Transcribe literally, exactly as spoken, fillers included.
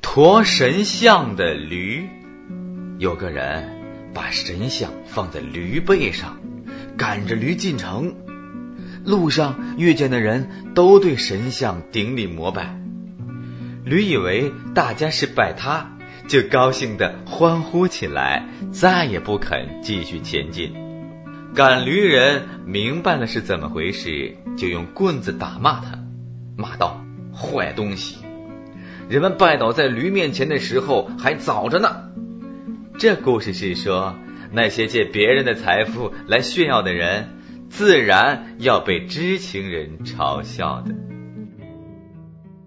驮神像的驴。有个人把神像放在驴背上，赶着驴进城。路上遇见的人都对神像顶礼膜拜，驴以为大家是拜他，就高兴地欢呼起来，再也不肯继续前进。赶驴人明白了是怎么回事，就用棍子打骂他，骂道：坏东西，人们拜倒在驴面前的时候还早着呢。这故事是说，那些借别人的财富来炫耀的人，自然要被知情人嘲笑的。